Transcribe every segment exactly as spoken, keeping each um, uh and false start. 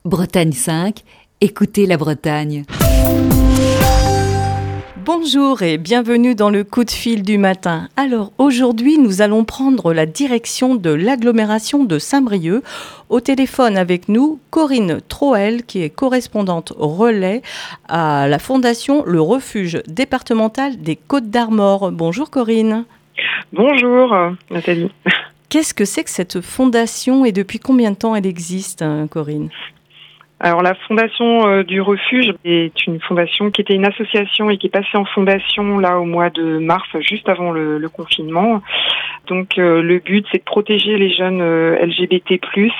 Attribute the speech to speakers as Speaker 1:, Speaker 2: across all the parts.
Speaker 1: Bretagne cinq, écoutez la Bretagne.
Speaker 2: Bonjour et bienvenue dans le coup de fil du matin. Alors aujourd'hui, nous allons prendre la direction de l'agglomération de Saint-Brieuc. Au téléphone avec nous, Corinne Troel, qui est correspondante relais à la fondation Le Refuge départemental des Côtes-d'Armor. Bonjour Corinne.
Speaker 3: Bonjour Nathalie.
Speaker 2: Qu'est-ce que c'est que cette fondation et depuis combien de temps elle existe, Corinne ?
Speaker 3: Alors la fondation euh, du refuge est une fondation qui était une association et qui est passée en fondation là au mois de mars, juste avant le, le confinement. Donc euh, le but, c'est de protéger les jeunes euh, L G B T plus,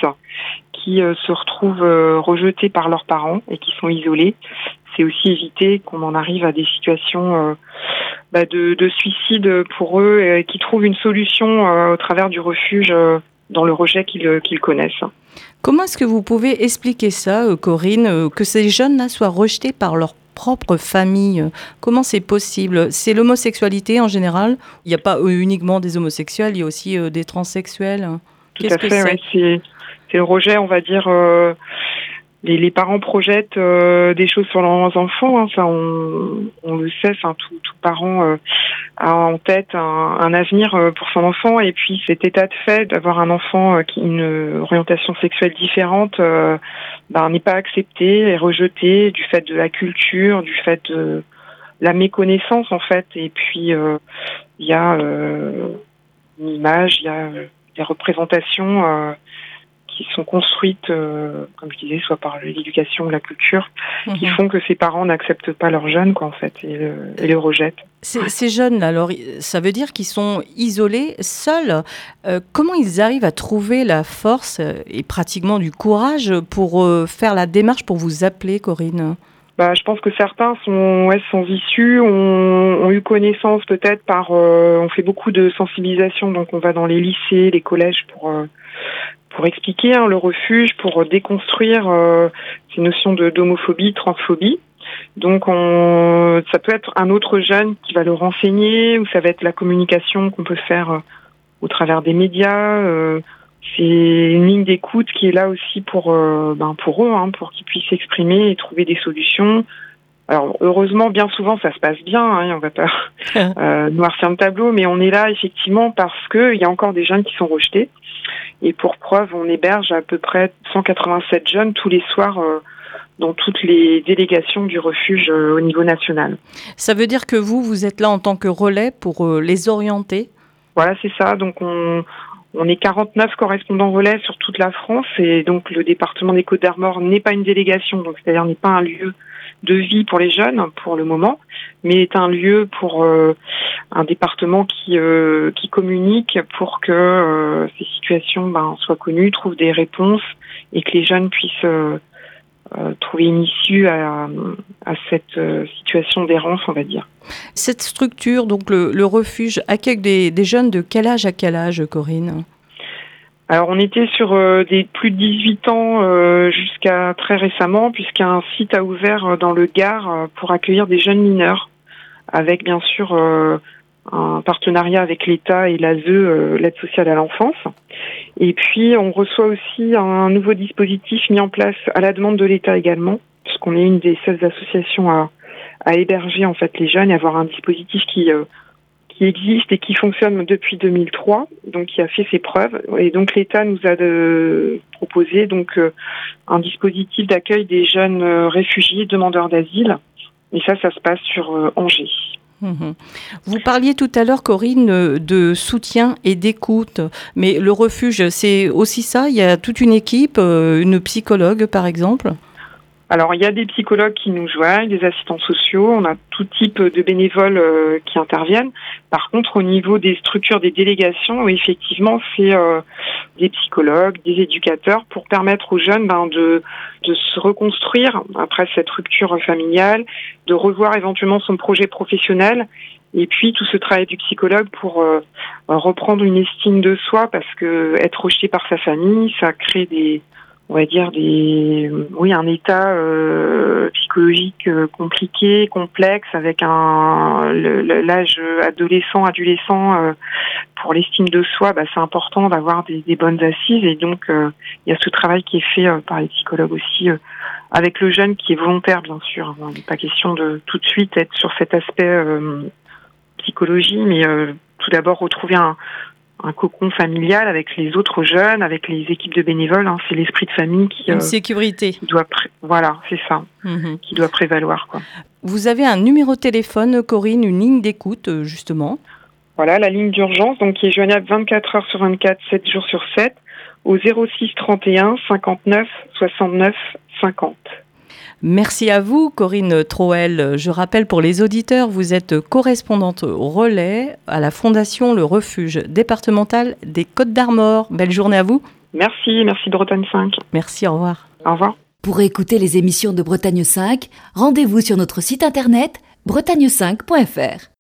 Speaker 3: qui euh, se retrouvent euh, rejetés par leurs parents et qui sont isolés. C'est aussi éviter qu'on en arrive à des situations euh, bah, de, de suicide pour eux et qui trouvent une solution euh, au travers du refuge euh, dans le rejet qu'ils, qu'ils connaissent.
Speaker 2: Comment est-ce que vous pouvez expliquer ça, Corinne, que ces jeunes-là soient rejetés par leur propre famille? Comment c'est possible? C'est l'homosexualité en général? Il n'y a pas uniquement des homosexuels, il y a aussi des transsexuels.
Speaker 3: Tout Qu'est-ce à fait, que c'est? Ouais, c'est, c'est le rejet, on va dire... Euh, Les, les parents projettent euh, des choses sur leurs enfants, hein, ça on, on le sait, enfin, tout, tout parent euh, a en tête un, un avenir euh, pour son enfant, et puis cet état de fait d'avoir un enfant euh, qui a une orientation sexuelle différente euh, ben, n'est pas accepté, est rejeté du fait de la culture, du fait de la méconnaissance en fait, et puis il euh, y a euh, une image, il y a des représentations euh, qui sont construites, euh, comme je disais, soit par l'éducation ou la culture, mmh. qui font que ces parents n'acceptent pas leurs jeunes, quoi, en fait, et le, et le rejettent.
Speaker 2: Ces, ces jeunes, alors, ça veut dire qu'ils sont isolés, seuls. Euh, comment ils arrivent à trouver la force et pratiquement du courage pour euh, faire la démarche, pour vous appeler, Corinne ?
Speaker 3: Bah, je pense que certains sont, ouais, sont issus, ont, ont eu connaissance peut-être par... Euh, on fait beaucoup de sensibilisation, donc on va dans les lycées, les collèges pour... Euh, pour expliquer hein, le refuge, pour déconstruire euh, ces notions de, d'homophobie, transphobie. Donc on, ça peut être un autre jeune qui va le renseigner, ou ça va être la communication qu'on peut faire euh, au travers des médias. Euh, c'est une ligne d'écoute qui est là aussi pour, euh, ben, pour eux, hein, pour qu'ils puissent s'exprimer et trouver des solutions. Alors heureusement, bien souvent, ça se passe bien, hein, on va pas euh, noircir le tableau, mais on est là effectivement parce qu'il y a encore des jeunes qui sont rejetés. Et pour preuve, on héberge à peu près cent quatre-vingt-sept jeunes tous les soirs euh, dans toutes les délégations du refuge euh, au niveau national.
Speaker 2: Ça veut dire que vous, vous êtes là en tant que relais pour euh, les orienter ?
Speaker 3: Voilà, c'est ça. Donc on, on est quarante-neuf correspondants relais sur toute la France, et donc le département des Côtes-d'Armor n'est pas une délégation, donc c'est-à-dire n'est pas un lieu de vie pour les jeunes pour le moment, mais est un lieu pour euh, un département qui euh, qui communique pour que euh, ces situations ben, soient connues, trouvent des réponses et que les jeunes puissent euh, euh, trouver une issue à, à cette euh, situation d'errance, on va dire.
Speaker 2: Cette structure, donc le, le refuge, accueille des, des jeunes de quel âge à quel âge, Corinne ?
Speaker 3: Alors on était sur euh, des plus de dix-huit ans euh, jusqu'à très récemment, puisqu'un site a ouvert dans le Gard euh, pour accueillir des jeunes mineurs, avec bien sûr euh, un partenariat avec l'État et l'A S E, euh, l'aide sociale à l'enfance. Et puis on reçoit aussi un nouveau dispositif mis en place à la demande de l'État également, puisqu'on est une des seules associations à, à héberger en fait les jeunes et avoir un dispositif qui euh, qui existe et qui fonctionne depuis deux mille trois, donc qui a fait ses preuves. Et donc l'État nous a de, proposé donc euh, un dispositif d'accueil des jeunes euh, réfugiés, demandeurs d'asile. Et ça, ça se passe sur euh, Angers.
Speaker 2: Mmh. Vous parliez tout à l'heure, Corinne, de soutien et d'écoute. Mais le refuge, c'est aussi ça ? Il y a toute une équipe, une psychologue par exemple ?
Speaker 3: Alors, il y a des psychologues qui nous joignent, des assistants sociaux, on a tout type de bénévoles euh, qui interviennent. Par contre, au niveau des structures des délégations, oui, effectivement, c'est euh, des psychologues, des éducateurs pour permettre aux jeunes ben, de, de se reconstruire après cette rupture familiale, de revoir éventuellement son projet professionnel. Et puis, tout ce travail du psychologue pour euh, reprendre une estime de soi, parce que être rejeté par sa famille, ça crée des... on va dire des, oui, un état euh, psychologique euh, compliqué, complexe, avec un le, l'âge adolescent, adolescent euh, pour l'estime de soi, bah, c'est important d'avoir des, des bonnes assises, et donc euh, il y a ce travail qui est fait euh, par les psychologues aussi euh, avec le jeune, qui est volontaire bien sûr. Il n'est pas question de tout de suite être sur cet aspect euh, psychologie, mais euh, tout d'abord retrouver un un cocon familial avec les autres jeunes, avec les équipes de bénévoles. Hein, c'est l'esprit de famille qui,
Speaker 2: Une
Speaker 3: euh,
Speaker 2: sécurité.
Speaker 3: qui doit, pré- voilà, c'est ça, mmh. qui doit prévaloir, quoi.
Speaker 2: Vous avez un numéro de téléphone, Corinne, une ligne d'écoute, justement.
Speaker 3: Voilà, la ligne d'urgence, donc qui est joignable vingt-quatre heures sur vingt-quatre, sept jours sur sept, au zéro six trente et un cinquante-neuf soixante-neuf cinquante.
Speaker 2: Merci à vous, Corinne Troel. Je rappelle pour les auditeurs, vous êtes correspondante relais à la Fondation Le Refuge départemental des Côtes-d'Armor. Belle journée à vous.
Speaker 3: Merci, merci Bretagne cinq.
Speaker 2: Merci, au revoir.
Speaker 3: Au revoir.
Speaker 1: Pour écouter les émissions de Bretagne cinq, rendez-vous sur notre site internet bretagne cinq point f r.